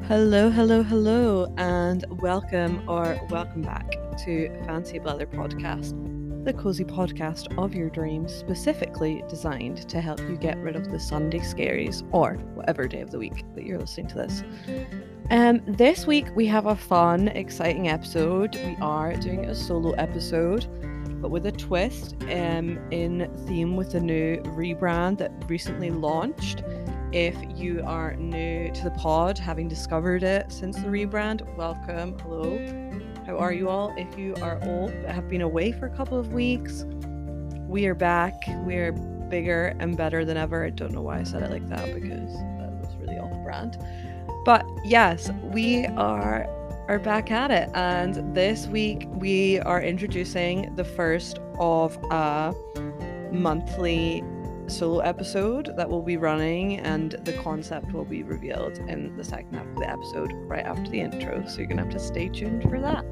Hello, hello, hello, and welcome back to Fancy Blather Podcast, the cozy podcast of your dreams, specifically designed to help you get rid of the Sunday scaries or whatever day of the week that you're listening to this. This week we have a fun, exciting episode. We are doing a solo episode, but with a twist, in theme with the new rebrand that recently launched. If you are new to the pod, having discovered it since the rebrand, welcome. Hello. How are you all? If you are old but have been away for a couple of weeks, we are back. We're bigger and better than ever. I don't know why I said it like that because that was really off brand. But yes, we are back at it. And this week we are introducing the first of a monthly solo episode that will be running, and the concept will be revealed in the second half of the episode right after the intro, so you're gonna have to stay tuned for that.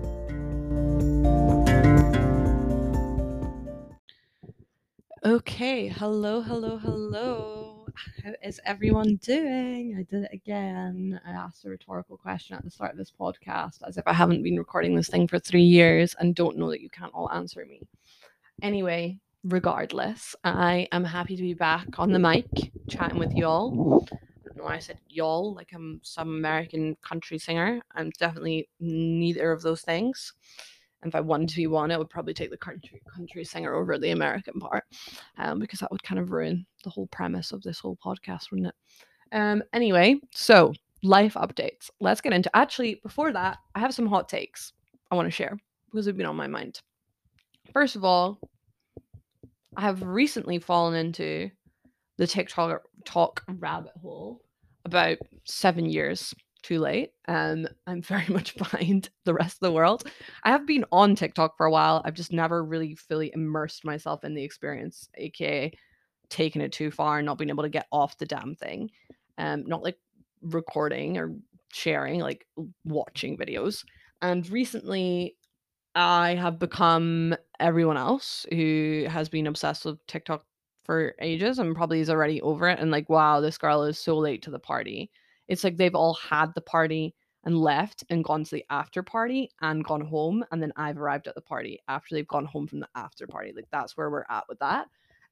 Okay, hello. How is everyone doing? I did it again. I asked a rhetorical question at the start of this podcast as if I haven't been recording this thing for 3 years and don't know that you can't all answer me. Anyway, regardless, I am happy to be back on the mic chatting with y'all. I don't know why I said y'all like I'm some American country singer. I'm definitely neither of those things. And if I wanted to be one, I would probably take the country singer over the American part, because that would kind of ruin the whole premise of this whole podcast, wouldn't it? Anyway, so life updates. Let's get into. Actually, before that, I have some hot takes I want to share because they've been on my mind. First of all, I have recently fallen into the TikTok rabbit hole about 7 years too late. I'm very much behind the rest of the world. I have been on TikTok for a while. I've just never really fully immersed myself in the experience, aka taken it too far and not being able to get off the damn thing. Not like recording or sharing, like watching videos. And recently I have become everyone else who has been obsessed with TikTok for ages and probably is already over it and like, wow, this girl is so late to the party. It's like they've all had the party and left and gone to the after party and gone home. And then I've arrived at the party after they've gone home from the after party. Like that's where we're at with that.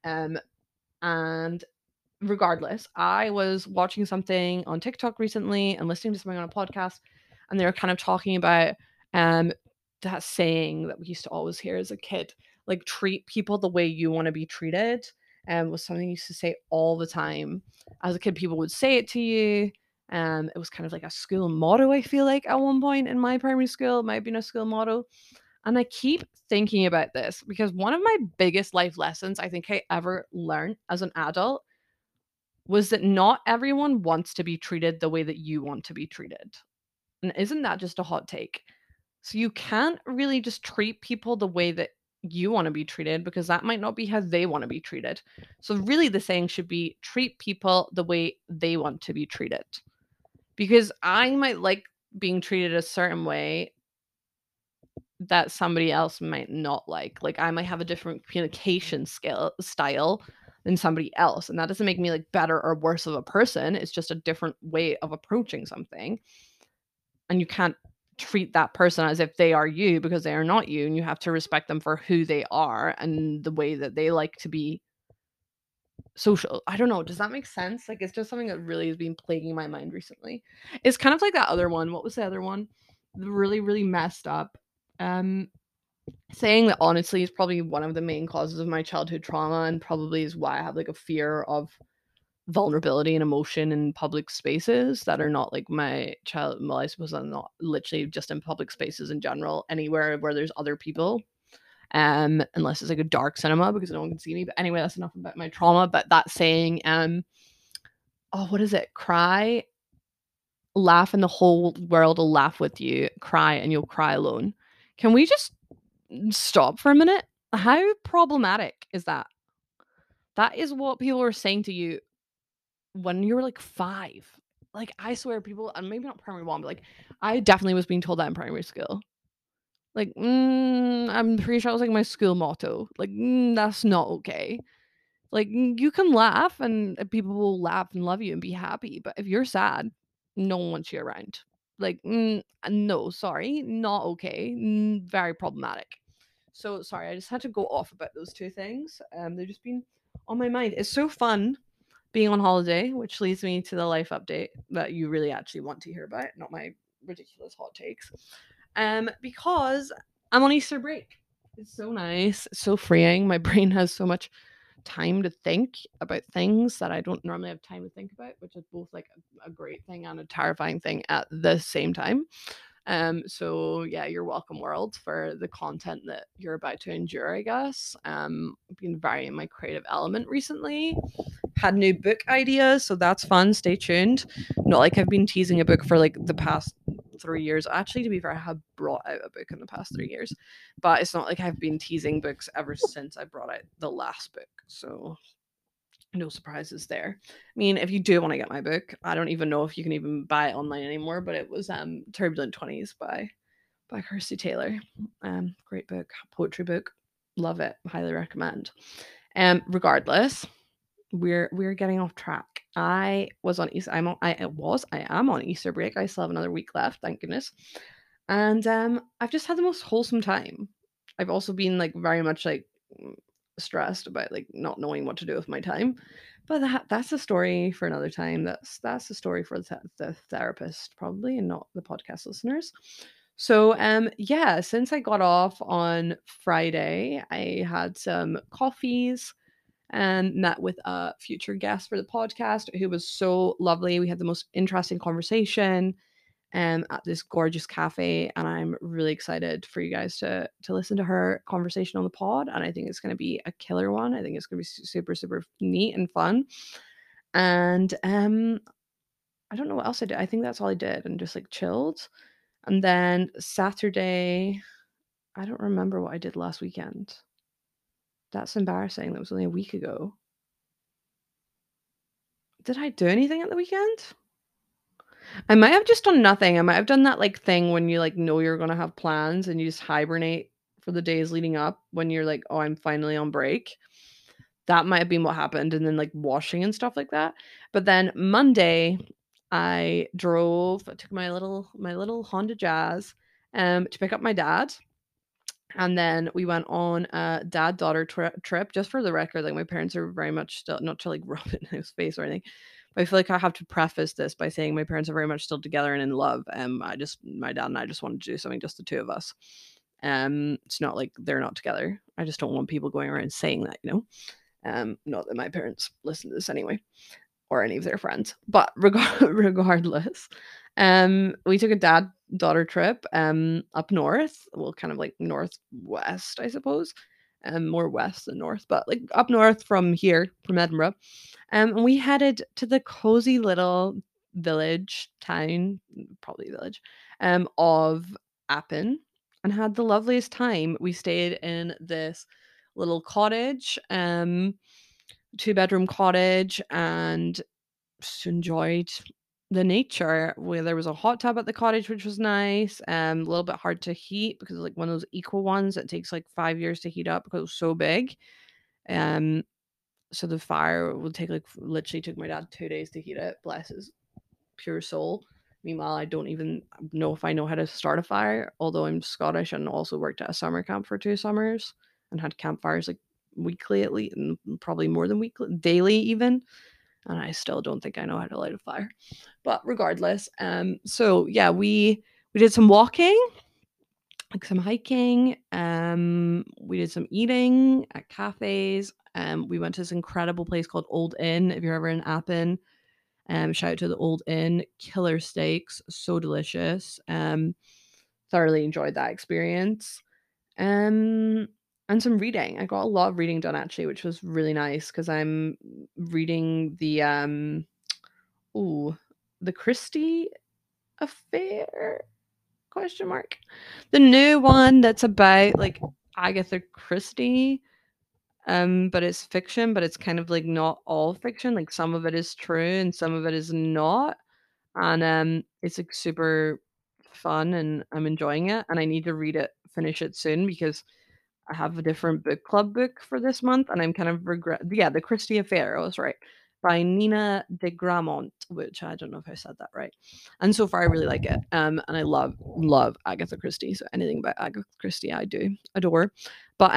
And regardless, I was watching something on TikTok recently and listening to something on a podcast, and they were kind of talking about that saying that we used to always hear as a kid, like treat people the way you want to be treated, was something you used to say all the time. As a kid, people would say it to you. It was kind of like a school motto, I feel like, at one point in my primary school. It might have been a school motto. And I keep thinking about this because one of my biggest life lessons I think I ever learned as an adult was that not everyone wants to be treated the way that you want to be treated. And isn't that just a hot take? So you can't really just treat people the way that you want to be treated because that might not be how they want to be treated. So really the saying should be treat people the way they want to be treated. Because I might like being treated a certain way that somebody else might not like. Like I might have a different communication style than somebody else, and that doesn't make me like better or worse of a person. It's just a different way of approaching something. And you can't treat that person as if they are you because they are not you, and you have to respect them for who they are and the way that they like to be social. I don't know, does that make sense? Like it's just something that really has been plaguing my mind recently. It's kind of like that other one. What was the other one? Really messed up saying that honestly is probably one of the main causes of my childhood trauma, and probably is why I have like a fear of vulnerability and emotion in public spaces that are not like my child. Well, I suppose I'm not literally just in public spaces in general, anywhere where there's other people. Unless it's like a dark cinema because no one can see me. But anyway, that's enough about my trauma. But that saying, oh, what is it? Cry, laugh, and the whole world will laugh with you. Cry, and you'll cry alone. Can we just stop for a minute? How problematic is that? That is what people were saying to you when you were like 5. Like, I swear people, and maybe not primary 1, but like, I definitely was being told that in primary school. Like, I'm pretty sure it was like my school motto. Like, that's not okay. Like, you can laugh and people will laugh and love you and be happy. But if you're sad, no one wants you around. like, no, sorry, not okay, very problematic. So sorry, I just had to go off about those two things. They've just been on my mind. It's so fun being on holiday, which leads me to the life update that you really actually want to hear about, not my ridiculous hot takes. Because I'm on Easter break. It's so nice, it's so freeing. My brain has so much time to think about things that I don't normally have time to think about, which is both like a great thing and a terrifying thing at the same time. So yeah, you're welcome, world, for the content that you're about to endure, I guess. I've been very in my creative element recently. Had new book ideas, so that's fun. Stay tuned. Not like I've been teasing a book for like the past 3 years. Actually, to be fair, I have brought out a book in the past 3 years, but it's not like I've been teasing books ever since I brought out the last book. So no surprises there. I mean, if you do want to get my book, I don't even know if you can even buy it online anymore, but it was Turbulent 20s by Kirsty Taylor. Great book, poetry book. Love it. Highly recommend. Regardless, we're getting off track. I was on Easter. I am on Easter break. I still have another week left, thank goodness. And I've just had the most wholesome time. I've also been like very much like stressed about like not knowing what to do with my time. But that's a story for another time. That's a story for the therapist probably, and not the podcast listeners. So yeah, since I got off on Friday, I had some coffees and met with a future guest for the podcast who was so lovely. We had the most interesting conversation at this gorgeous cafe, and I'm really excited for you guys to listen to her conversation on the pod. And I think it's going to be a killer one. I think it's going to be super super neat and fun. And I don't know what else I did. I think that's all I did, and just like chilled. And then Saturday, I don't remember what I did last weekend. That's embarrassing. That was only a week ago. Did I do anything at the weekend? I might have just done nothing. I might have done that, like, thing when you, like, know you're gonna have plans and you just hibernate for the days leading up when you're like, "Oh, I'm finally on break." That might have been what happened, and then, like, washing and stuff like that. But then Monday, I took my little Honda Jazz, to pick up my dad, and then we went on a dad-daughter trip. Just for the record, like, my parents are very much still, not to, like, rub it in his face or anything, but I feel like I have to preface this by saying my parents are very much still together and in love. My dad and I just wanted to do something, just the two of us. It's not like they're not together. I just don't want people going around saying that, you know. Not that my parents listen to this anyway, or any of their friends. But regardless, we took a dad-daughter trip up north, well, kind of like northwest, I suppose. More west than north, but like up north from here, from Edinburgh. And we headed to the cozy little town, probably village, of Appin, and had the loveliest time. We stayed in this little cottage, two-bedroom cottage, and just enjoyed the nature. Where there was a hot tub at the cottage, which was nice. A little bit hard to heat because it's like one of those eco ones that takes like 5 years to heat up because it was so big. Um, so the fire would take like literally took my dad 2 days to heat it. Bless his pure soul. Meanwhile, I don't even know if I know how to start a fire, although I'm Scottish and also worked at a summer camp for 2 summers and had campfires like weekly at least, and probably more than weekly, daily even. And I still don't think I know how to light a fire. But regardless, so yeah, we did some walking, like some hiking. We did some eating at cafes. We went to this incredible place called Old Inn. If you're ever in Appin, shout out to the Old Inn. Killer steaks, so delicious. Thoroughly enjoyed that experience. Um, and some reading. I got a lot of reading done actually, which was really nice because I'm reading ooh, the Christie Affair? Question mark. The new one that's about like Agatha Christie. But it's fiction, but it's kind of like not all fiction. Like some of it is true and some of it is not. And it's like super fun and I'm enjoying it. And I need to finish it soon because I have a different book club book for this month and I'm kind of the Christie Affair, I was right. by Nina de Gramont, which I don't know if I said that right. And so far, I really like it. And I love Agatha Christie. So anything about Agatha Christie, I do adore. But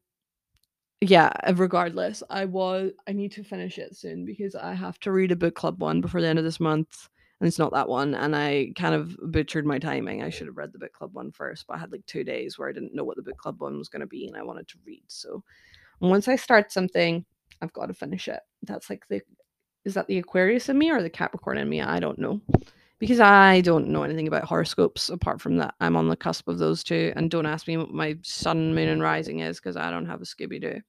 yeah, regardless, I need to finish it soon because I have to read a book club one before the end of this month. And it's not that one. And I kind of butchered my timing. I should have read the book club one first, but I had like 2 days where I didn't know what the book club one was going to be and I wanted to read. So once I start something, I've got to finish it. That's like is that the Aquarius in me or the Capricorn in me? I don't know. Because I don't know anything about horoscopes apart from that I'm on the cusp of those two. And don't ask me what my sun, moon, and rising is because I don't have a Scooby Doo.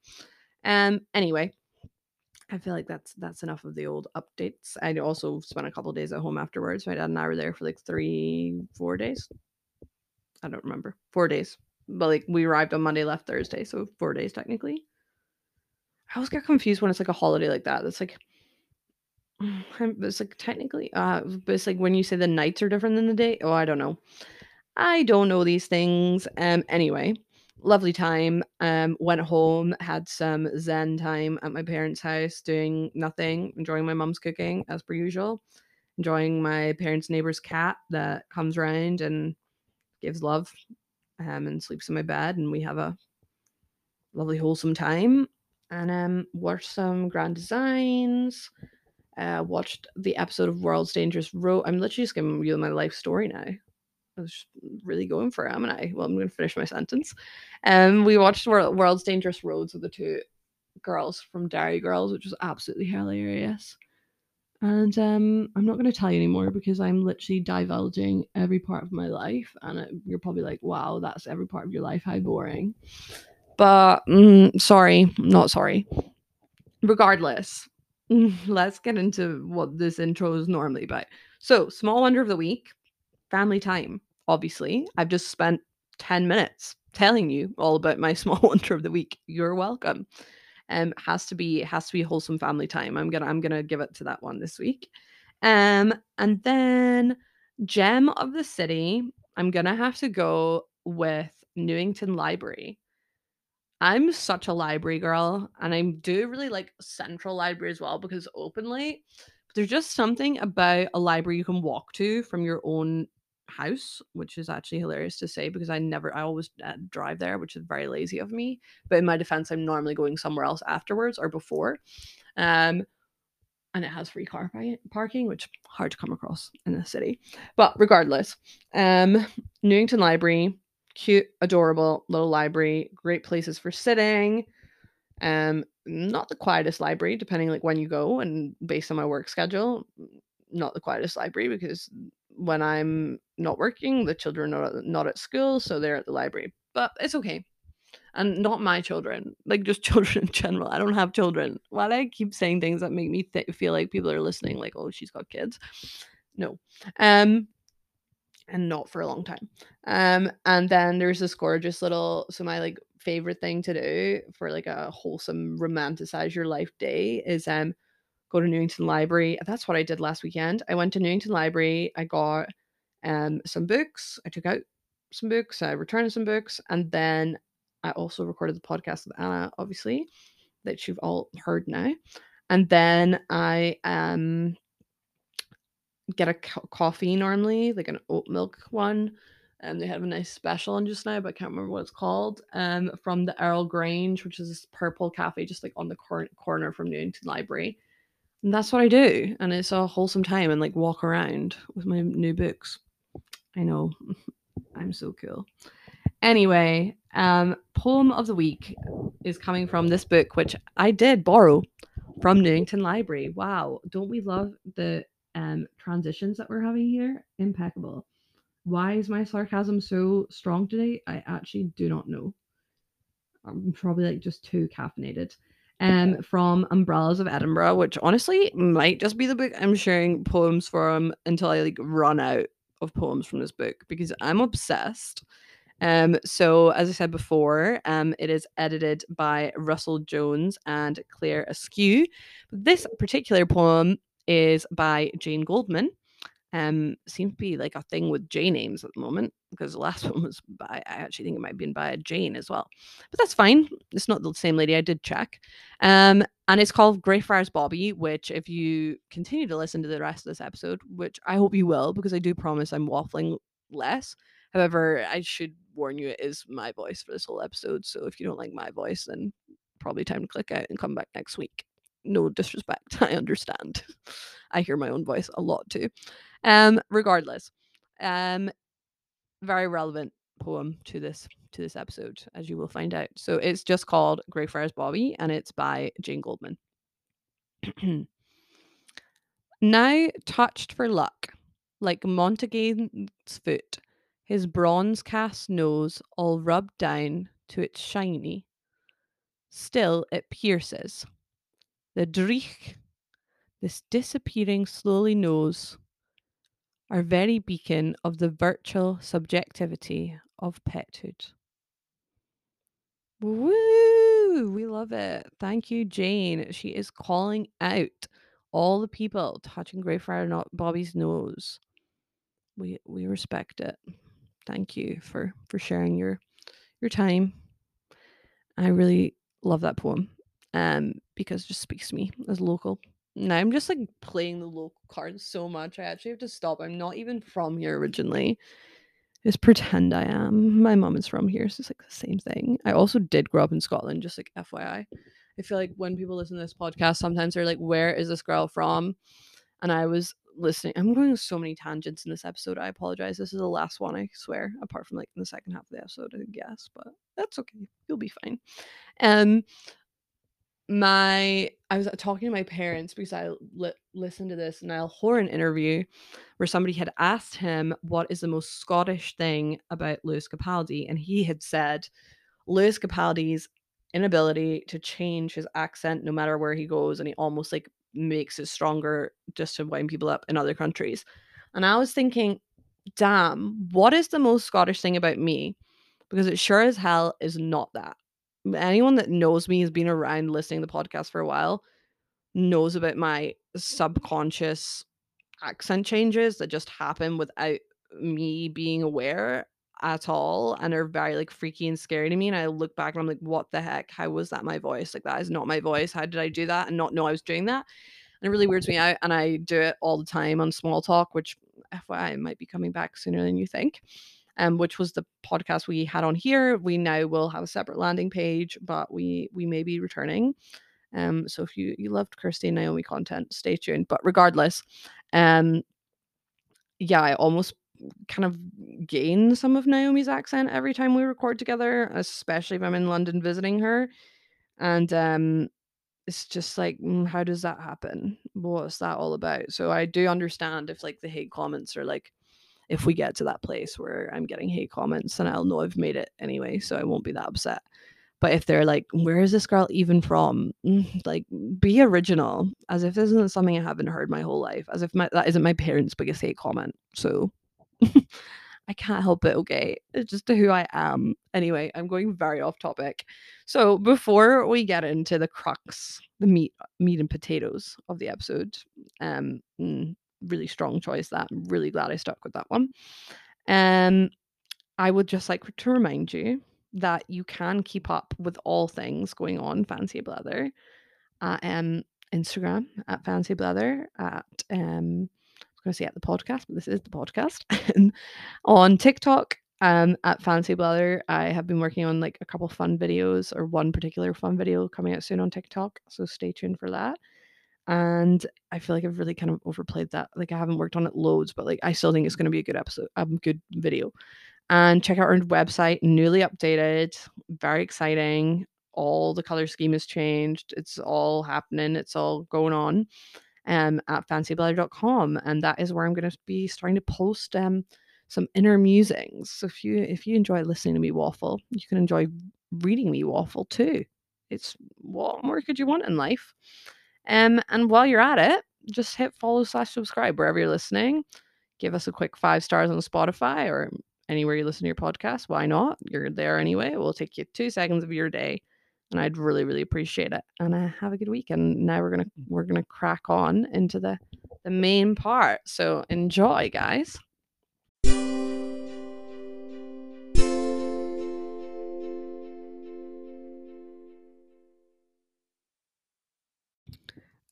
Anyway, I feel like that's enough of the old updates. I also spent a couple of days at home afterwards. My dad and I were there for like 4 days. I don't remember. 4 days. But like we arrived on Monday, left Thursday, so 4 days technically. I always get confused when it's like a holiday like that. It's like it's like technically but it's like when you say the nights are different than the day. Oh, I don't know. I don't know these things. Anyway, lovely time. Went home, had some zen time at my parents' house, doing nothing, enjoying my mum's cooking as per usual, enjoying my parents' neighbor's cat that comes around and gives love, and sleeps in my bed, and we have a lovely wholesome time. And watched some Grand Designs. Watched the episode of World's Dangerous Road. I'm literally just giving you my life story now. I was really going for it, am I? Well, I'm going to finish my sentence. We watched World's Dangerous Roads with the two girls from Derry Girls, which was absolutely hilarious. And I'm not going to tell you anymore because I'm literally divulging every part of my life. And you're probably like, wow, that's every part of your life. How boring. But sorry, not sorry. Regardless, let's get into what this intro is normally about. So, small wonder of the week, family time. Obviously, I've just spent 10 minutes telling you all about my small wonder of the week. You're welcome. Has to be wholesome family time. I'm gonna give it to that one this week. And then gem of the city, I'm gonna have to go with Newington Library. I'm such a library girl, and I do really like Central Library as well because it's open late. But there's just something about a library you can walk to from your own house, which is actually hilarious to say because I always drive there, which is very lazy of me. But in my defense, I'm normally going somewhere else afterwards or before. And it has free car parking, which hard to come across in the city. But regardless, Newington Library, cute, adorable little library, great places for sitting. Not the quietest library, depending like when you go and based on my work schedule, not the quietest library because when I'm not working, the children are not at school, so they're at the library. But it's okay. And not my children, like just children in general. I don't have children. Why do I keep saying things that make me feel like people are listening? Like, oh, she's got kids. No, and not for a long time. And then there's this gorgeous little. So my like favorite thing to do for like a wholesome romanticize your life day is go to Newington Library. That's what I did last weekend. I went to Newington Library. I got some books. I took out some books. I returned some books, and then I also recorded the podcast with Anna, obviously, that you've all heard now. And then I get a coffee normally, like an oat milk one. And they have a nice special on just now, but I can't remember what it's called. From the Earl Grange, which is this purple cafe just like on the corner from Newington Library. And that's what I do. And it's a wholesome time and like walk around with my new books. I know. I'm so cool. Anyway, poem of the week is coming from this book, which I did borrow from Newington Library. Wow, don't we love the transitions that we're having here? Impeccable. Why is my sarcasm so strong today? I actually do not know. I'm probably like just too caffeinated. From Umbrellas of Edinburgh, which honestly might just be the book I'm sharing poems from until I like run out of poems from this book because I'm obsessed. So as I said before, it is edited by Russell Jones and Claire Askew. This particular poem is by Jane Goldman. Seems to be like a thing with J names at the moment because the last one was by, I actually think it might have been by a Jane as well, but that's fine. It's not the same lady. I did check. And it's called Greyfriars Bobby, which if you continue to listen to the rest of this episode, which I hope you will, because I do promise I'm waffling less. However, I should warn you, it is my voice for this whole episode. So if you don't like my voice, then probably time to click out and come back next week. No disrespect, I understand. I hear my own voice a lot too. Regardless, um, very relevant poem to this episode, as you will find out. So it's just called Greyfriars Bobby, and it's by Jane Goldman. Now touched for luck, like Montagne's foot, his bronze cast nose all rubbed down to its shiny. Still it pierces. The dreich, this disappearing slowly nose, our very beacon of the virtual subjectivity of pethood. Woo! We love it. Thank you, Jane. She is calling out all the people touching Greyfriar Bobby's nose. We respect it. Thank you for sharing your time. I really love that poem. Because it just speaks to me as local. Now I'm just like playing the local cards so much. I actually have to stop. I'm not even from here originally. Just pretend I am. My mom is from here, so it's like the same thing. I also did grow up in Scotland, just like FYI. I feel like when people listen to this podcast, sometimes they're like, "Where is this girl from?" And I was listening. I'm going on so many tangents in this episode. I apologize. This is the last one, I swear. Apart from like in the second half of the episode, I guess, but that's okay. You'll be fine. Um, I was talking to my parents because I listened to this Niall Horan interview where somebody had asked him what is the most Scottish thing about Lewis Capaldi, and he had said Lewis Capaldi's inability to change his accent no matter where he goes, and he almost like makes it stronger just to wind people up in other countries. And I was thinking, damn, what is the most Scottish thing about me? Because it sure as hell is not that. Anyone that knows me, has been around listening to the podcast for a while, knows about my subconscious accent changes that just happen without me being aware at all, and are very like freaky and scary to me. And I look back and I'm like, what the heck? How was that my voice? Like, that is not my voice. How did I do that and not know I was doing that? And it really weirds me out. And I do it all the time on Small Talk, which FYI might be coming back sooner than you think. Which was the podcast we had on here. We now will have a separate landing page, but we may be returning. So if you loved Kirsty and Naomi content, stay tuned. But regardless, yeah, I almost kind of gain some of Naomi's accent every time we record together, especially if I'm in London visiting her. And it's just like, how does that happen? What's that all about? So I do understand if like the hate comments are like, if we get to that place where I'm getting hate comments, then I'll know I've made it anyway, so I won't be that upset. But if they're like, where is this girl even from? Like, be original, as if this isn't something I haven't heard my whole life, as if that isn't my parents' biggest hate comment. So I can't help it, okay? It's just who I am. Anyway, I'm going very off topic. So before we get into the crux, the meat and potatoes of the episode, um, really strong choice that. I'm really glad I stuck with that one. Um, I would just like to remind you that you can keep up with all things going on Fancy Blether at Instagram at Fancy Blether, at I was going to say at the podcast, but this is the podcast. On TikTok at Fancy Blether, I have been working on like a couple fun videos, or one particular fun video coming out soon on TikTok, so stay tuned for that. And I feel like I've really kind of overplayed that. Like, I haven't worked on it loads, but like I still think it's going to be a good episode, good video. And check out our website, newly updated, very exciting. All the color scheme has changed. It's all happening. It's all going on. At fancyblether.com, and that is where I'm going to be starting to post some inner musings. So if you enjoy listening to me waffle, you can enjoy reading me waffle too. It's, what more could you want in life? And while you're at it, just hit follow/subscribe wherever you're listening. Give us a quick 5 stars on Spotify or anywhere you listen to your podcast. Why not? You're there anyway. It will take you 2 seconds of your day, and I'd really, really appreciate it. And have a good week. And now we're gonna crack on into the main part. So enjoy, guys.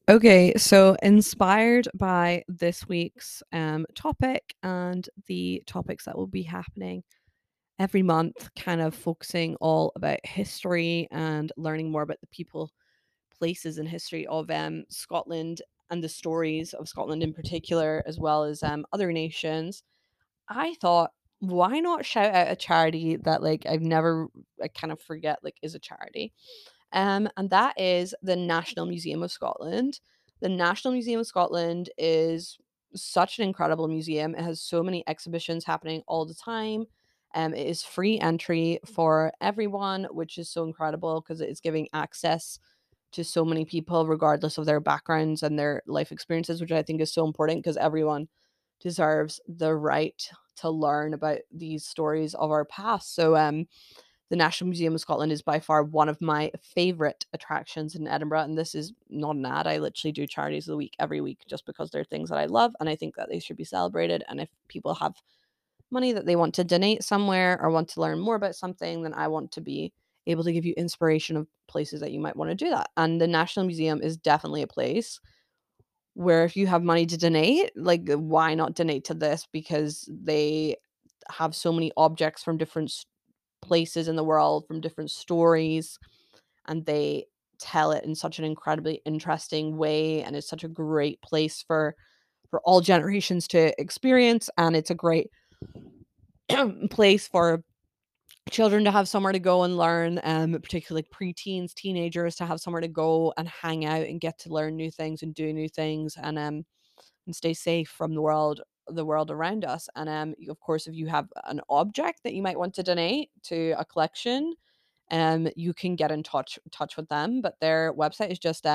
Okay, so inspired by this week's topic and the topics that will be happening every month, kind of focusing all about history and learning more about the people, places, and history of Scotland and the stories of Scotland in particular, as well as other nations. I thought, why not shout out a charity that I kind of forget is a charity, and that is the National Museum of Scotland. The National Museum of Scotland is such an incredible museum. It has so many exhibitions happening all the time. It is free entry for everyone, which is so incredible because it is giving access to so many people, regardless of their backgrounds and their life experiences, which I think is so important because everyone deserves the right to learn about these stories of our past. So, the National Museum of Scotland is by far one of my favorite attractions in Edinburgh. And this is not an ad. I literally do charities of the week every week just because they're things that I love and I think that they should be celebrated. And if people have money that they want to donate somewhere or want to learn more about something, then I want to be able to give you inspiration of places that you might want to do that. And the National Museum is definitely a place where if you have money to donate, why not donate to this? Because they have so many objects from different places in the world, from different stories, and they tell it in such an incredibly interesting way, and it's such a great place for all generations to experience, and it's a great place for children to have somewhere to go and learn, particularly preteens, teenagers, to have somewhere to go and hang out and get to learn new things and do new things, and stay safe from the world around us. And of course, if you have an object that you might want to donate to a collection, you can get in touch with them. But their website is just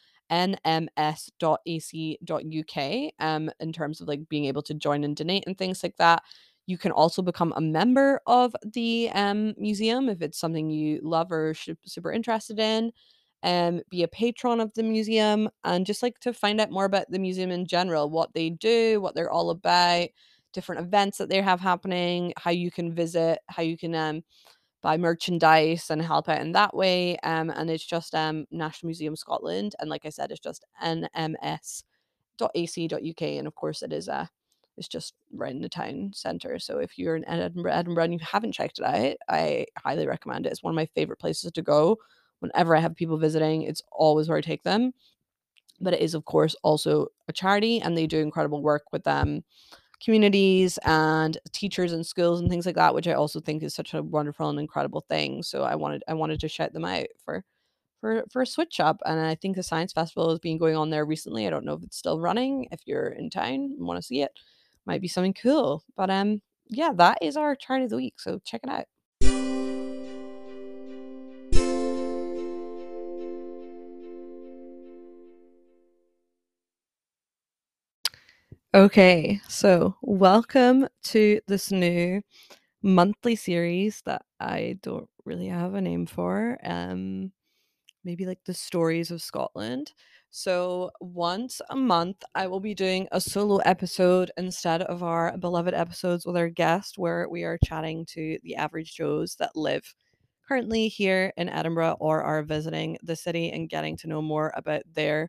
nms.ac.uk, in terms of being able to join and donate and things like that. You can also become a member of the museum if it's something you love or super interested in. Be a patron of the museum and just like to find out more about the museum in general, what they do, what they're all about, different events that they have happening, how you can visit, how you can buy merchandise and help out in that way. And it's just National Museum Scotland, and like I said, it's just nms.ac.uk, and of course it's just right in the town centre. So if you're in Edinburgh and you haven't checked it out, I highly recommend it. It's one of my favorite places to go. Whenever I have people visiting, it's always where I take them. But it is, of course, also a charity, and they do incredible work with communities and teachers and schools and things like that, which I also think is such a wonderful and incredible thing. So I wanted to shout them out for a switch up. And I think the science festival has been going on there recently. I don't know if it's still running. If you're in town and want to see it, might be something cool. But yeah, that is our charity of the week. So check it out. Okay, so welcome to this new monthly series that I don't really have a name for. Maybe like the stories of Scotland. So once a month, I will be doing a solo episode instead of our beloved episodes with our guest, where we are chatting to the average Joes that live currently here in Edinburgh or are visiting the city and getting to know more about their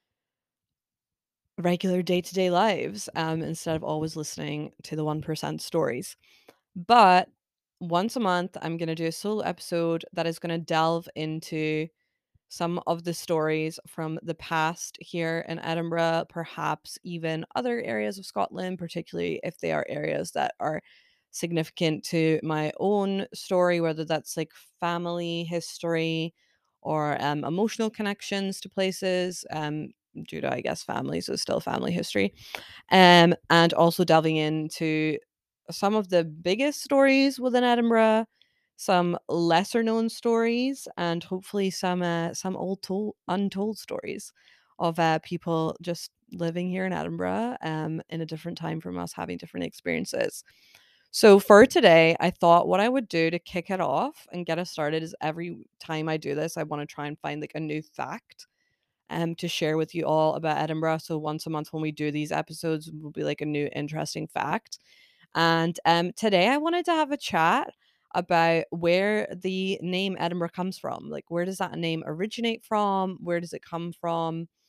regular day to day lives, instead of always listening to the 1% stories. But once a month, I'm going to do a solo episode that is going to delve into some of the stories from the past here in Edinburgh, perhaps even other areas of Scotland, particularly if they are areas that are significant to my own story, whether that's like family history or emotional connections to places. Due to, I guess, family, so still family history. And also delving into some of the biggest stories within Edinburgh, some lesser known stories, and hopefully some untold stories of people just living here in Edinburgh, in a different time from us, having different experiences. So for today, I thought what I would do to kick it off and get us started is every time I do this, I want to try and find like a new fact to share with you all about Edinburgh. So once a month when we do these episodes will be like a new interesting fact. And today I wanted to have a chat about where the name Edinburgh comes from. Like, where does that name originate from? Where does it come from?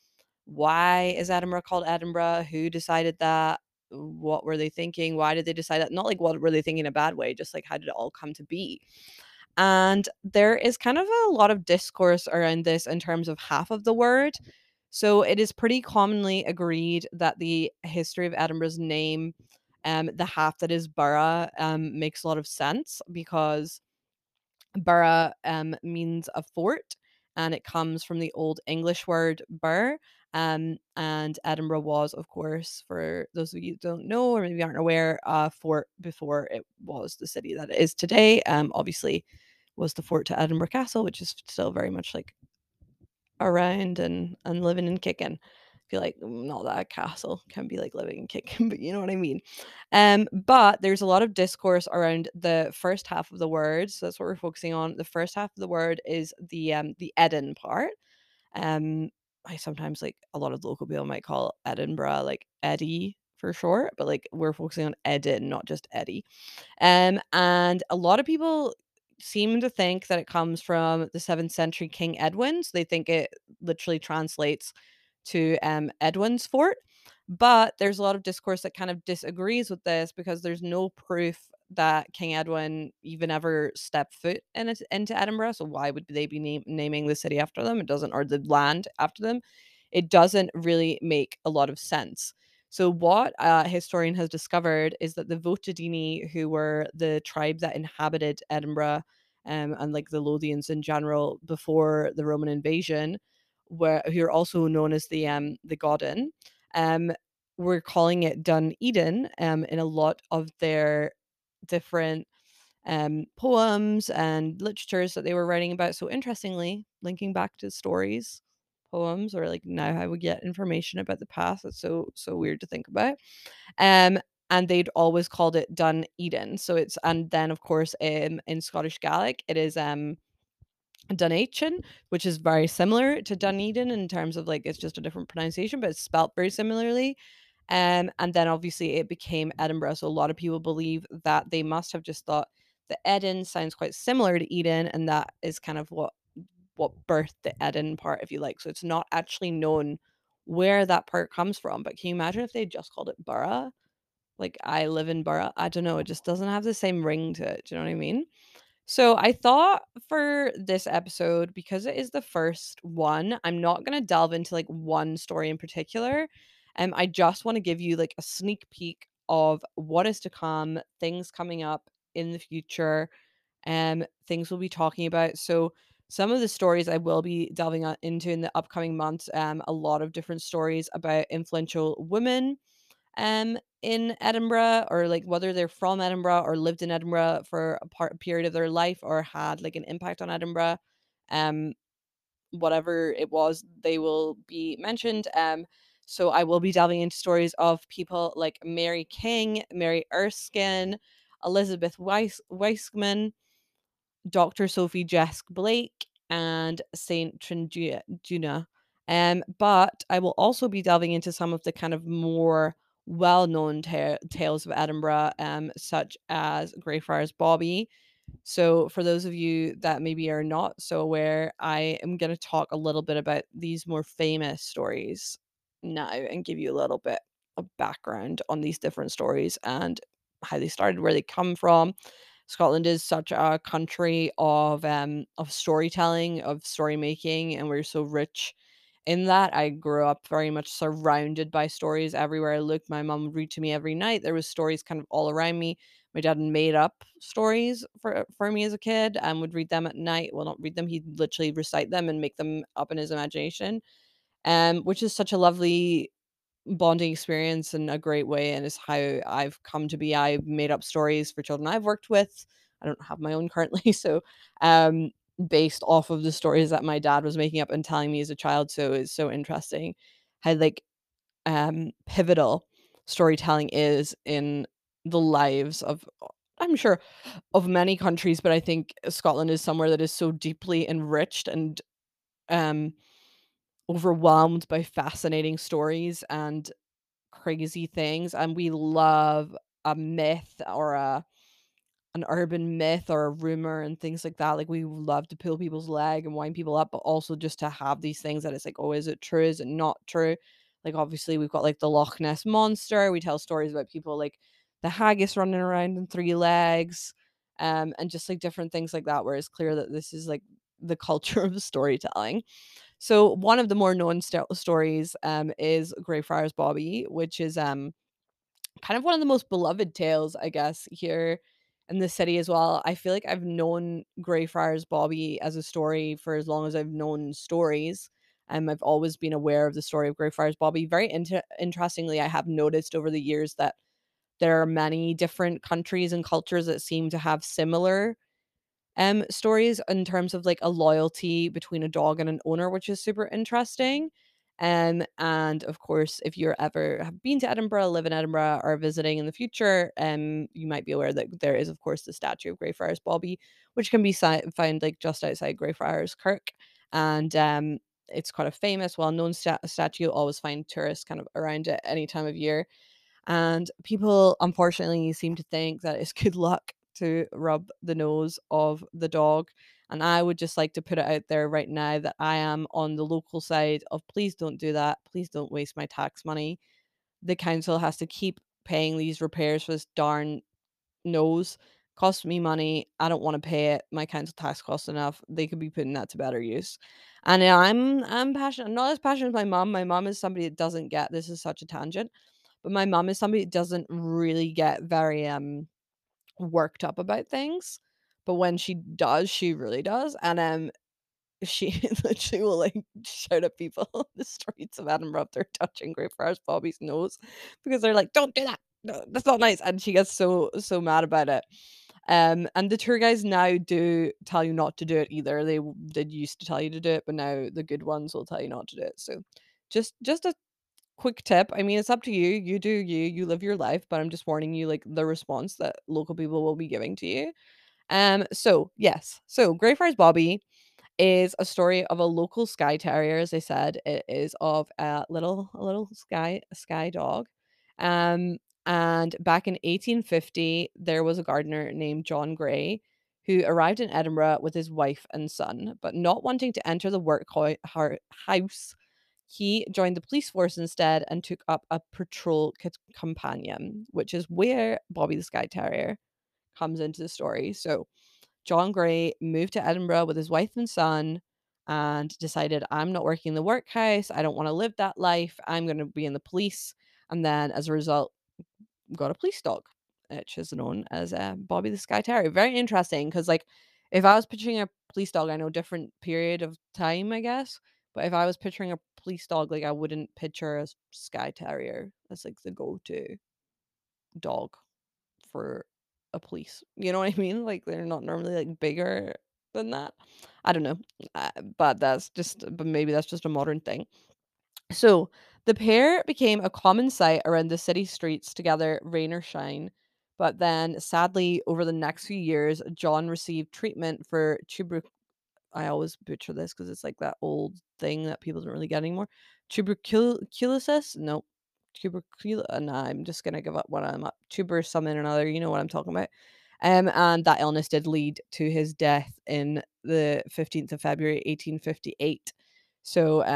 why is Edinburgh called Edinburgh? Who decided that? What were they thinking? Why did they decide that? Not like what were they thinking in a bad way, just like how did it all come to be? And there is kind of a lot of discourse around this in terms of half of the word. So it is pretty commonly agreed that the history of Edinburgh's name, the half that is borough, makes a lot of sense because borough means a fort, and it comes from the Old English word burh. And Edinburgh was, of course, for those of you who don't know or maybe aren't aware, a fort before it was the city that it is today. Obviously, was the fort to Edinburgh Castle, which is still very much like around and living and kicking. I feel like not that a castle can be like living and kicking, but you know what I mean. But there's a lot of discourse around the first half of the word, so that's what we're focusing on. The first half of the word is the Eden part. Um, I sometimes like a lot of the local people might call Edinburgh like Eddie for short, but like we're focusing on Eden, not just Eddie. And a lot of people seem to think that it comes from the 7th century King Edwin. So they think it literally translates to Edwin's fort. But there's a lot of discourse that kind of disagrees with this because there's no proof that King Edwin even ever stepped foot into Edinburgh. So why would they be naming the city after them? It doesn't, or the land after them. It doesn't really make a lot of sense. So what a historian has discovered is that the Votadini, who were the tribe that inhabited Edinburgh, and like the Lothians in general before the Roman invasion, who are also known as the Godin, um, were calling it Dun Eden in a lot of their different poems and literatures that they were writing about. So interestingly, linking back to stories, poems, or like now how we get information about the past. It's so weird to think about. Um, and they'd always called it Dun Eden. So it's, and then of course in Scottish Gaelic it is Dunachin, which is very similar to Dunedin in terms of like it's just a different pronunciation, but it's spelt very similarly. And then obviously it became Edinburgh. So a lot of people believe that they must have just thought the Eden sounds quite similar to Eden, and that is kind of what birthed the Eden part, if you like. So it's not actually known where that part comes from. But can you imagine if they just called it Borough? Like I live in Borough. I don't know. It just doesn't have the same ring to it. Do you know what I mean? So I thought for this episode, because it is the first one, I'm not going to delve into like one story in particular. I just want to give you like a sneak peek of what is to come, things coming up in the future, things we'll be talking about. So some of the stories I will be delving into in the upcoming months, a lot of different stories about influential women in Edinburgh, or like whether they're from Edinburgh or lived in Edinburgh for a period of their life or had like an impact on Edinburgh. Um Whatever it was, they will be mentioned. So I will be delving into stories of people like Mary King, Mary Erskine, Elizabeth Weisman, Dr. Sophie Jesk Blake, and Saint Trinduna. But I will also be delving into some of the kind of more well-known tales of Edinburgh, such as Greyfriars Bobby. So, for those of you that maybe are not so aware, I am going to talk a little bit about these more famous stories now and give you a little bit of background on these different stories and how they started, where they come from. Scotland is such a country of storytelling, of story making, and we're so rich in that. I grew up very much surrounded by stories everywhere I looked. My mom would read to me every night. There was stories kind of all around me. My dad made up stories for me as a kid and would read them at night. Well, not read them, he'd literally recite them and make them up in his imagination. Which is such a lovely bonding experience in a great way, and is how I've come to be. I've made up stories for children I've worked with. I don't have my own currently, so um based off of the stories that my dad was making up and telling me as a child. So it's so interesting how like pivotal storytelling is in the lives of, I'm sure, of many countries, but I think Scotland is somewhere that is so deeply enriched and um overwhelmed by fascinating stories and crazy things, and we love a myth or an urban myth or a rumor and things like that. Like, we love to pull people's leg and wind people up, but also just to have these things that it's like, oh, is it true? Is it not true? Like, obviously, we've got like the Loch Ness monster. We tell stories about people like the haggis running around on three legs, and just like different things like that, where it's clear that this is like the culture of storytelling. So one of the more known stories is Greyfriars Bobby, which is kind of one of the most beloved tales, I guess, here in the city as well. I feel like I've known Greyfriars Bobby as a story for as long as I've known stories. I've always been aware of the story of Greyfriars Bobby. Very interestingly, I have noticed over the years that there are many different countries and cultures that seem to have similar stories in terms of like a loyalty between a dog and an owner, which is super interesting. And of course, if you're ever have been to Edinburgh, live in Edinburgh, or visiting in the future, you might be aware that there is, of course, the statue of Greyfriars Bobby, which can be found like just outside Greyfriars Kirk, and it's quite a famous, well-known statue. You'll always find tourists kind of around it any time of year, and people unfortunately seem to think that it's good luck to rub the nose of the dog. And I would just like to put it out there right now that I am on the local side of please don't do that. Please don't waste my tax money. The council has to keep paying these repairs for this darn nose. Costs me money. I don't want to pay it. My council tax costs enough. They could be putting that to better use. And I'm passionate. I'm not as passionate as my mom. My mom is somebody that doesn't get this is such a tangent. But my mom is somebody that doesn't really get very worked up about things. But when she does, she really does. And she literally will like shout at people on the streets of Edinburgh if they're touching Greyfriars Bobby's nose because they're like, "Don't do that. No, that's not nice." And she gets so mad about it. And the tour guides now do tell you not to do it either. They did used to tell you to do it, but now the good ones will tell you not to do it. So just a quick tip. I mean, it's up to you. You do you. You live your life, but I'm just warning you, like the response that local people will be giving to you. So yes. So Greyfriars Bobby is a story of a local Skye Terrier. As I said, it is of a little Skye dog. Um, and back in 1850, there was a gardener named John Gray who arrived in Edinburgh with his wife and son, but not wanting to enter the house, he joined the police force instead and took up a patrol companion, which is where Bobby the Skye Terrier comes into the story. So John Gray moved to Edinburgh with his wife and son and decided, I'm not working in the workhouse. I don't want to live that life. I'm going to be in the police. And then as a result, got a police dog, which is known as Bobby the Skye Terrier. Very interesting because, like, if I was picturing a police dog, I know different period of time, I guess. But if I was picturing a police dog, like, I wouldn't picture a Skye Terrier as like the go to dog for a police. You know what I mean? Like they're not normally like bigger than that. I don't know, but maybe that's just a modern thing. So the pair became a common sight around the city streets together, rain or shine. But then, sadly, over the next few years, John received treatment for I always butcher this because it's like that old thing that people don't really get anymore. Tuberculosis? No. Nah, I'm just gonna give up what I'm up. Tuber something or another. You know what I'm talking about. And that illness did lead to his death in the 15th of February, 1858. So,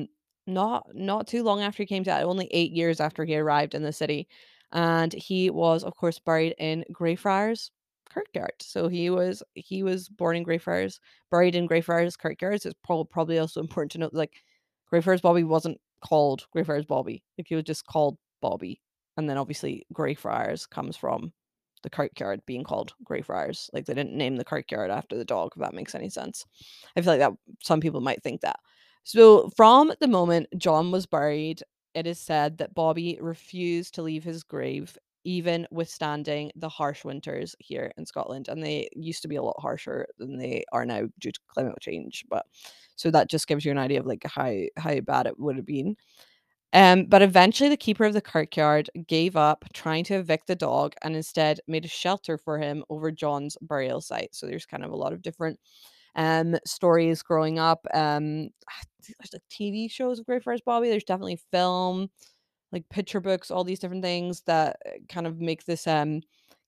not too long after he came to, only 8 years after he arrived in the city, and he was, of course, buried in Greyfriars Kirkyard. So he was born in Greyfriars, buried in Greyfriars Kirkyard. So it's probably also important to note, like, Greyfriars Bobby wasn't called Greyfriars Bobby. Like, he was just called Bobby. And then obviously Greyfriars comes from the kirkyard being called Greyfriars. Like, they didn't name the kirkyard after the dog, if that makes any sense. I feel like that some people might think that. So from the moment John was buried, it is said that Bobby refused to leave his grave, even withstanding the harsh winters here in Scotland. And they used to be a lot harsher than they are now due to climate change. But so that just gives you an idea of like how bad it would have been. But eventually the keeper of the kirkyard gave up trying to evict the dog and instead made a shelter for him over John's burial site. So there's kind of a lot of different stories growing up. There's like TV shows of Greyfriars Bobby. There's definitely film, like picture books, all these different things that kind of make this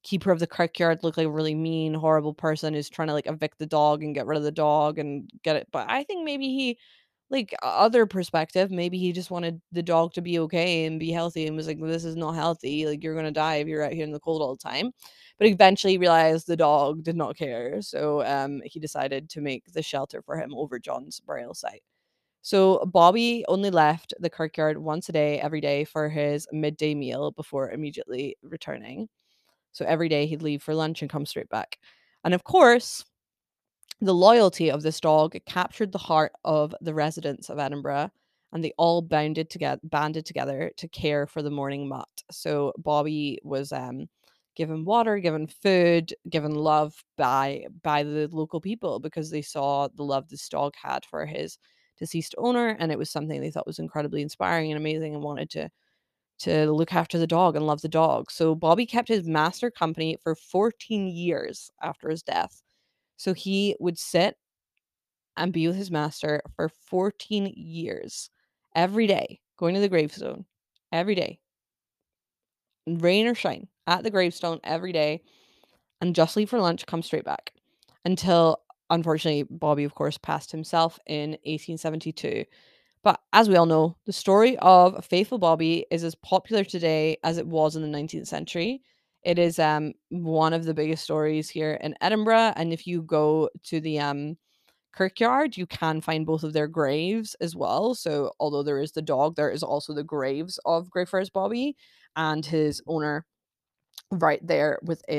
keeper of the kirkyard looked like a really mean, horrible person who's trying to, like, evict the dog and get rid of the dog and get it, but I think maybe he, like, other perspective, maybe he just wanted the dog to be okay and be healthy and was like, "This is not healthy, like, you're gonna die if you're out here in the cold all the time." But eventually realized the dog did not care, so, he decided to make the shelter for him over John's burial site. So Bobby only left the kirkyard once a day, every day for his midday meal before immediately returning. So every day he'd leave for lunch and come straight back. And of course, the loyalty of this dog captured the heart of the residents of Edinburgh, and they all banded together to care for the mourning mutt. So Bobby was given water, given food, given love by the local people because they saw the love this dog had for his deceased owner, and it was something they thought was incredibly inspiring and amazing and wanted to look after the dog and love the dog. So Bobby kept his master company for 14 years after his death. So he would sit and be with his master for 14 years, every day, going to the gravestone every day, rain or shine, at the gravestone every day, and just leave for lunch, come straight back. Until, unfortunately, Bobby, of course, passed himself in 1872. But as we all know, the story of Faithful Bobby is as popular today as it was in the 19th century. It is one of the biggest stories here in Edinburgh, and if you go to the kirkyard, you can find both of their graves as well. So although there is the dog, there is also the graves of Greyfriars Bobby and his owner right there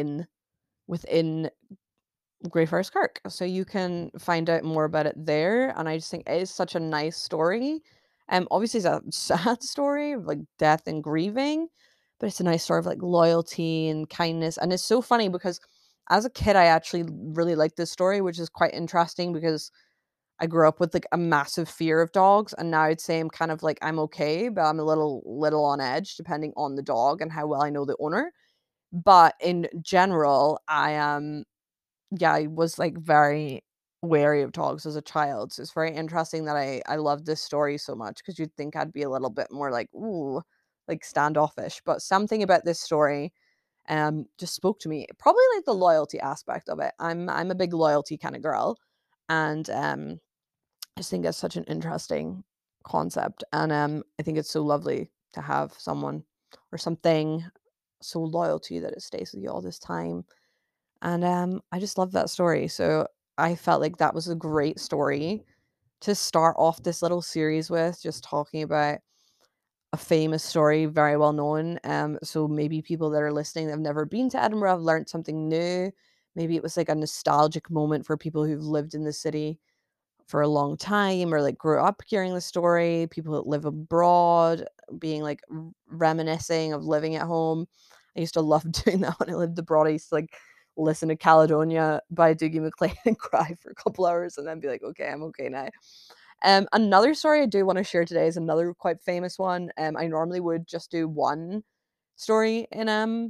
within Greyfriars Kirk. So you can find out more about it there. And I just think it is such a nice story. Obviously it's a sad story of like death and grieving, but it's a nice story of like loyalty and kindness. And it's so funny because as a kid, I actually really liked this story, which is quite interesting because I grew up with, like, a massive fear of dogs, and now I'd say I'm kind of like, I'm okay, but I'm a little on edge depending on the dog and how well I know the owner. But in general, yeah, I was, like, very wary of dogs as a child, so it's very interesting that I love this story so much because 'cause you'd think I'd be a little bit more like, "Ooh," like, standoffish, but something about this story, just spoke to me. Probably, like, the loyalty aspect of it. I'm a big loyalty kinda girl, and, I just think that's such an interesting concept, and, I think it's so lovely to have someone or something so loyal to you that it stays with you all this time, and, I just love that story, so I felt like that was a great story to start off this little series with, just talking about a famous story, very well known, so maybe people that are listening that have never been to Edinburgh have learned something new. Maybe it was, like, a nostalgic moment for people who've lived in the city for a long time or like grew up hearing the story, people that live abroad being like reminiscing of living at home. I used to love doing that when I lived abroad. I used to like listen to Caledonia by Dougie MacLean and cry for a couple hours and then be like, okay, I'm okay now. Another story I do want to share today is another quite famous one. I normally would just do one story in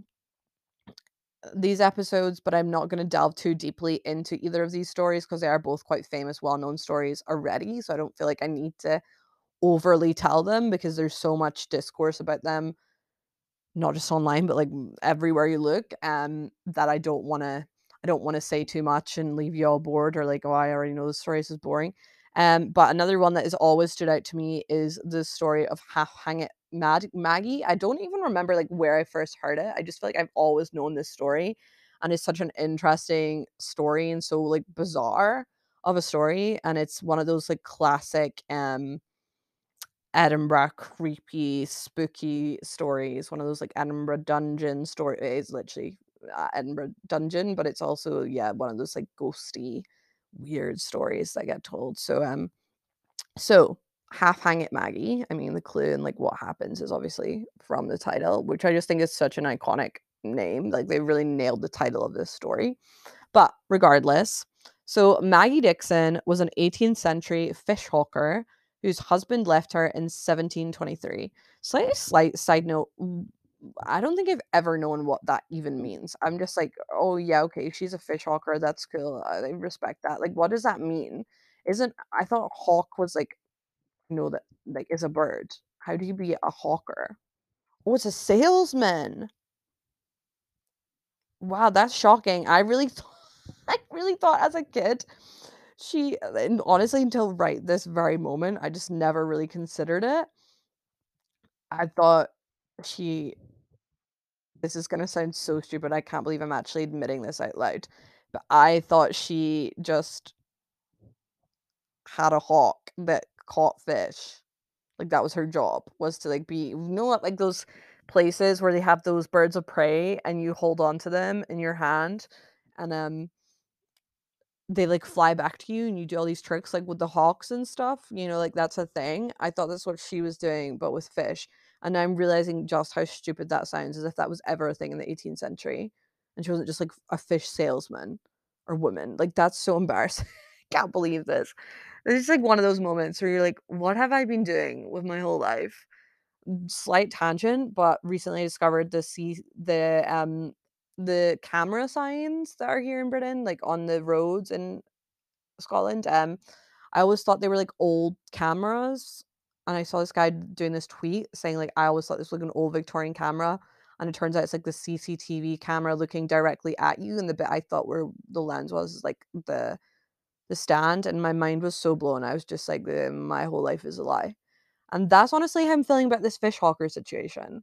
these episodes, but I'm not going to delve too deeply into either of these stories because they are both quite famous, well known stories already. So I don't feel like I need to overly tell them because there's so much discourse about them, not just online, but like everywhere you look, that I don't want to say too much and leave you all bored or like, oh, I already know the story, this is boring. But another one that has always stood out to me is the story of Half Hang It Maggie. I don't even remember like where I first heard it. I just feel like I've always known this story, and it's such an interesting story and so like bizarre of a story, and it's one of those like classic Edinburgh creepy, spooky stories, one of those, like, Edinburgh dungeon stories, literally, Edinburgh dungeon, but it's also, yeah, one of those, like, ghosty, weird stories that get told. So, Half Hang It Maggie, I mean, the clue and, like, what happens is obviously from the title, which I just think is such an iconic name, like, they really nailed the title of this story. But regardless, so Maggie Dixon was an 18th century fish hawker whose husband left her in 1723. Slight side note, I don't think I've ever known what that even means. I'm just like, oh yeah, okay, she's a fish hawker. That's cool. I respect that. Like, what does that mean? Isn't I thought hawk was like, that like is a bird. How do you be a hawker? Oh, it's a salesman. Wow, that's shocking. I really thought as a kid and honestly, until right this very moment, I just never really considered it. I thought she this is gonna sound so stupid, I can't believe I'm actually admitting this out loud, but I thought she just had a hawk that caught fish. Like, that was her job, was to, like, be what, like, those places where they have those birds of prey and you hold on to them in your hand, and, they, like, fly back to you and you do all these tricks, like, with the hawks and stuff, like, that's a thing. I thought that's what she was doing, but with fish, and now I'm realizing just how stupid that sounds, as if that was ever a thing in the 18th century, and she wasn't just, like, a fish salesman or woman. Like, that's so embarrassing. I can't believe this. It's like one of those moments where you're like, "What have I been doing with my whole life?" Slight tangent, but recently I discovered the camera signs that are here in Britain, like, on the roads in Scotland. I always thought they were, like, old cameras, and I saw this guy doing this tweet saying, like, "I always thought this was, like, an old Victorian camera," and it turns out it's, like, the CCTV camera looking directly at you, and the bit I thought where the lens was is, like, the stand, and my mind was so blown. I was just like, My whole life is a lie." And that's honestly how I'm feeling about this fish hawker situation.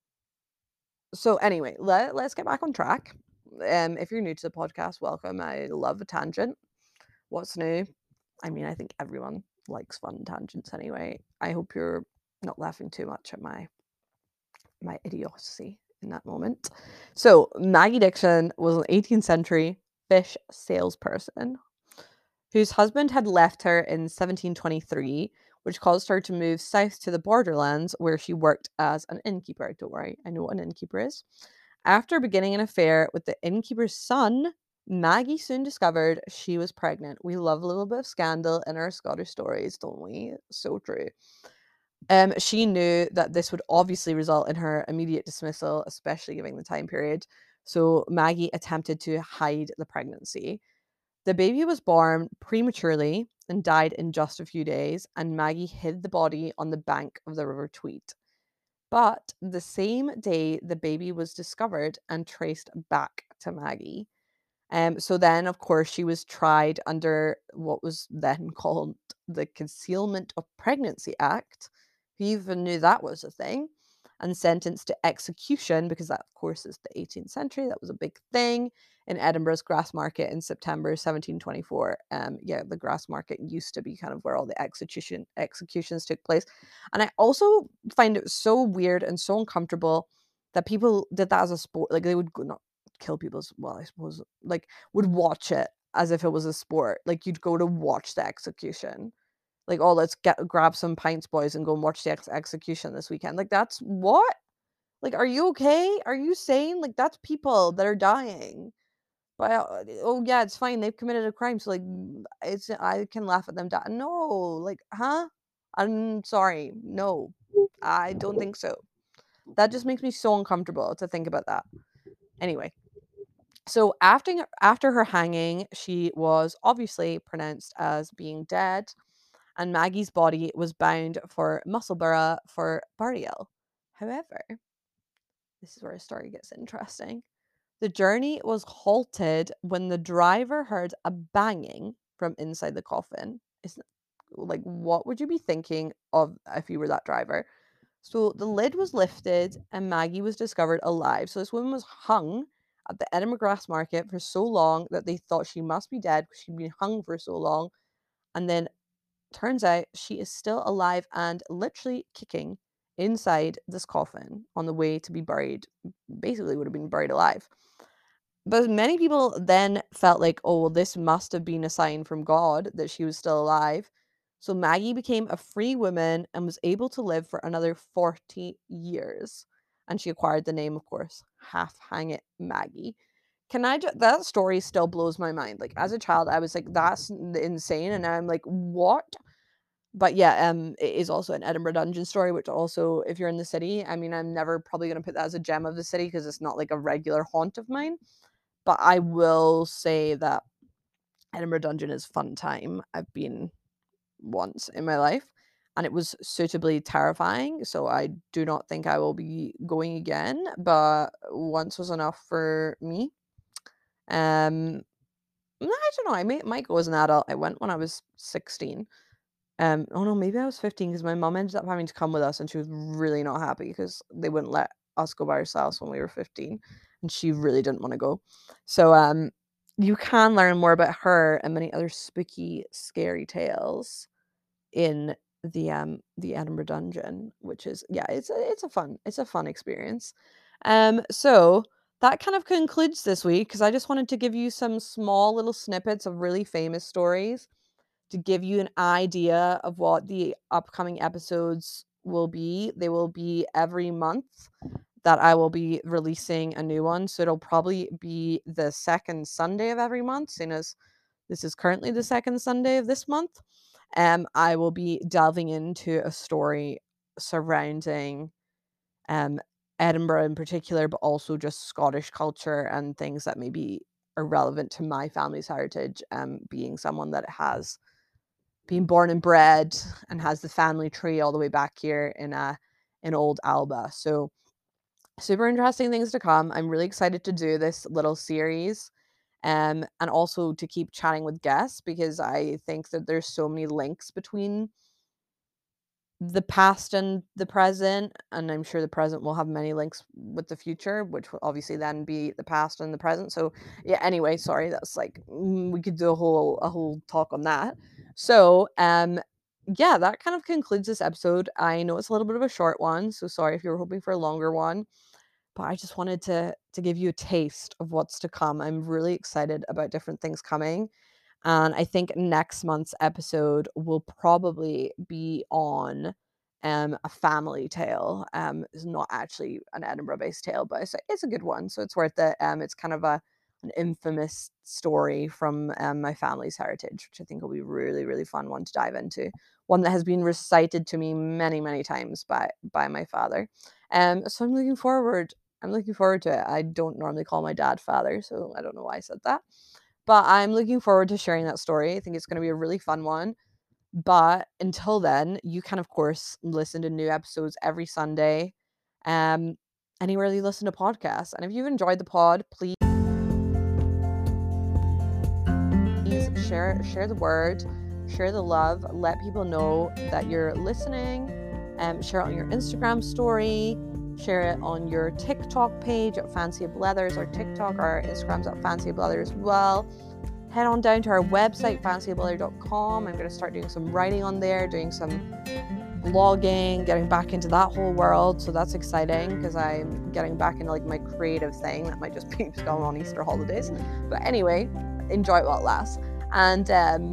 So anyway, let's get back on track. If you're new to the podcast, welcome. I love a tangent. What's new? I mean, I think everyone likes fun tangents anyway. I hope you're not laughing too much at my idiocy in that moment. So Maggie Dixon was an 18th century fish salesperson whose husband had left her in 1723, which caused her to move south to the borderlands where she worked as an innkeeper. Don't worry, I know what an innkeeper is. After beginning an affair with the innkeeper's son, Maggie soon discovered she was pregnant. We love a little bit of scandal in our Scottish stories, don't we? So true. She knew that this would obviously result in her immediate dismissal, especially given the time period. So Maggie attempted to hide the pregnancy. The baby was born prematurely and died in just a few days, and Maggie hid the body on the bank of the River Tweed. But the same day, the baby was discovered and traced back to Maggie. So then, of course, she was tried under what was then called the Concealment of Pregnancy Act. Who even knew that was a thing? And sentenced to execution because that, of course, is the 18th century. That was a big thing in Edinburgh's Grassmarket in September 1724. Yeah, the Grassmarket used to be kind of where all the executions took place. And I also find it so weird and so uncomfortable that people did that as a sport. Like they would not kill people as well, I suppose, like, would watch it as if it was a sport. Like, you'd go to watch the execution. Like, "Oh, let's grab some pints, boys, and go and watch the execution this weekend." Like, that's what? Like, are you okay? Are you sane? Like, that's people that are dying. But, "Oh, yeah, it's fine. They've committed a crime, so, like, it's I can laugh at them die." No, like, huh? I'm sorry. No. I don't think so. That just makes me so uncomfortable to think about that. Anyway, so after her hanging, she was obviously pronounced as being dead, and Maggie's body was bound for Musselburgh for burial. However, this is where a story gets interesting. The journey was halted when the driver heard a banging from inside the coffin. Isn't like what would you be thinking of if you were that driver? So the lid was lifted and Maggie was discovered alive. So this woman was hung at the Edinburgh Grassmarket for so long that they thought she must be dead because she'd been hung for so long. And then turns out she is still alive and literally kicking inside this coffin on the way to be buried. Basically, would have been buried alive. But many people then felt like, oh, well, this must have been a sign from God that she was still alive. So Maggie became a free woman and was able to live for another 40 years. And she acquired the name, of course, Half Hang It Maggie. That story still blows my mind. Like, as a child, I was like, that's insane. And now I'm like, what? But yeah, it is also an Edinburgh Dungeon story, which also, if you're in the city, I mean, I'm never probably going to put that as a gem of the city because it's not like a regular haunt of mine. But I will say that Edinburgh Dungeon is fun time. I've been once in my life and it was suitably terrifying. So I do not think I will be going again, but once was enough for me. I don't know. I might go as an adult. I went when I was 16. Oh no, maybe I was 15 because my mom ended up having to come with us, and she was really not happy because they wouldn't let us go by ourselves when we were 15, and she really didn't want to go. So you can learn more about her and many other spooky, scary tales in the Edinburgh Dungeon, which is, yeah, it's a fun experience. So that kind of concludes this week because I just wanted to give you some small little snippets of really famous stories to give you an idea of what the upcoming episodes will be. They will be every month that I will be releasing a new one. So it'll probably be the second Sunday of every month, seeing as this is currently the second Sunday of this month. I will be delving into a story surrounding Edinburgh in particular, but also just Scottish culture and things that maybe are relevant to my family's heritage, being someone that has been born and bred and has the family tree all the way back here in old Alba. So super interesting things to come. I'm really excited to do this little series, and also to keep chatting with guests because I think that there's so many links between the past and the present, and I'm sure the present will have many links with the future, which will obviously then be the past and the present. So yeah, anyway, sorry, that's like we could do a whole talk on that. So yeah, that kind of concludes this episode. I know it's a little bit of a short one, so sorry if you were hoping for a longer one, but I just wanted to give you a taste of what's to come. I'm really excited about different things coming. And I think next month's episode will probably be on a family tale. It's not actually an Edinburgh-based tale, but it's a good one, so it's worth it. It's kind of an infamous story from my family's heritage, which I think will be really, really fun one to dive into. One that has been recited to me many, many times by my father. So I'm looking forward. I'm looking forward to it. I don't normally call my dad father, so I don't know why I said that. But I'm looking forward to sharing that story. I think it's going to be a really fun one. But until then, you can, of course, listen to new episodes every Sunday, um, anywhere you listen to podcasts. And if you've enjoyed the pod, please share the word, share the love, let people know that you're listening, share it on your Instagram story, share it on your TikTok page at Fancy of Leathers, or TikTok, our Instagram's at Fancy of Leather as well. Head on down to our website, fancyofleather.com. I'm going to start doing some writing on there, doing some blogging, getting back into that whole world. So that's exciting because I'm getting back into like my creative thing. That might just be going on Easter holidays. But anyway, enjoy it while it lasts. And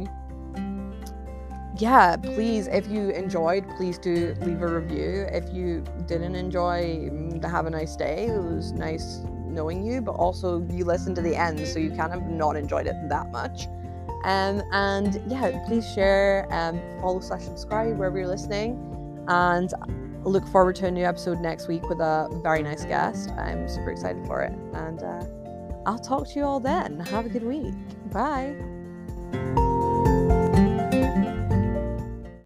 yeah, please, if you enjoyed, please do leave a review. If you didn't enjoy, have a nice day. It was nice knowing you, but also you listened to the end, so you kind of not enjoyed it that much. And yeah, please share, follow / subscribe wherever you're listening, and look forward to a new episode next week with a very nice guest. I'm super excited for it, and I'll talk to you all then. Have a good week. Bye.